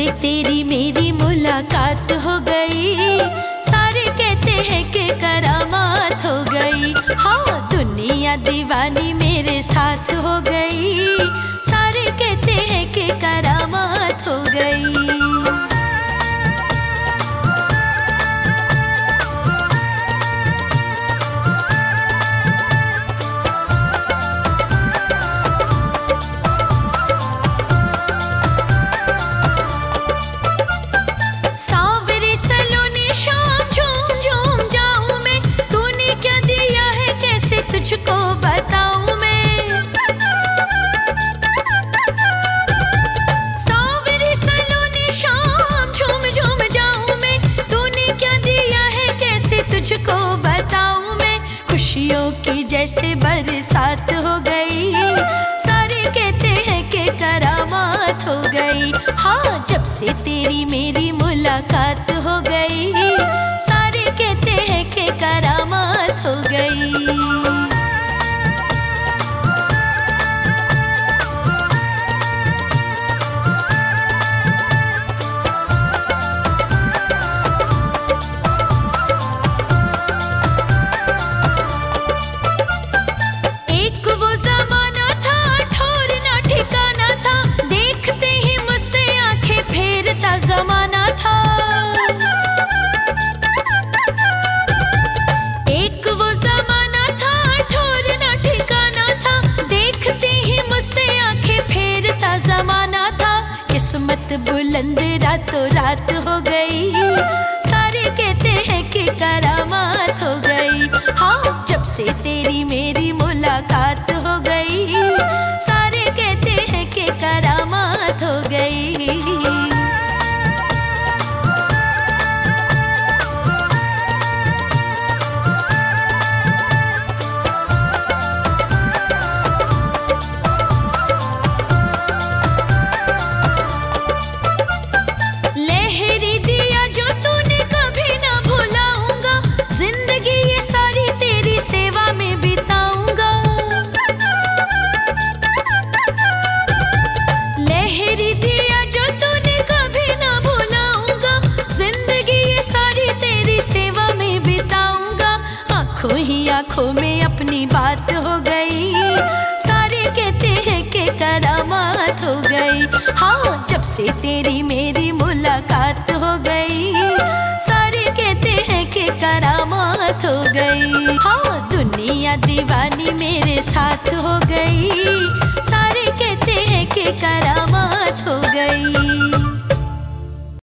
से तेरी मेरी मुलाकात हो गई, सारे कहते हैं कि करामात हो गई। हाँ, दुनिया दीवानी मेरे साथ हो गई, सारे कहते हैं कि करामात हो गई। तुझको बताऊं मैं, सावरी सलोनी शाम झूम झूम जाऊं मैं, तूने क्या दिया है कैसे तुझको बताऊं मैं। खुशियों की जैसे बरसात हो गई, सारे कहते हैं कि करामात हो गई। हाँ, जब से तेरी मेरी मुलाकात हो गई, सारे कहते हैं कि करामात हो गई। जमाना था एक, वो जमाना था ठोर ना ठिकाना था, देखते ही मुझसे आंखें फेरता जमाना था। किस्मत बुलंद रातों रात हो गई, सारे कहते हैं कि करामात हो गई। हाँ, जब से तेरी मेरी मुलाकात हो गई, सारे कहते हैं कि करामात हो गई। आँखों में अपनी बात हो गई, सारे कहते हैं कि करामात हो गई। हाँ, जब से तेरी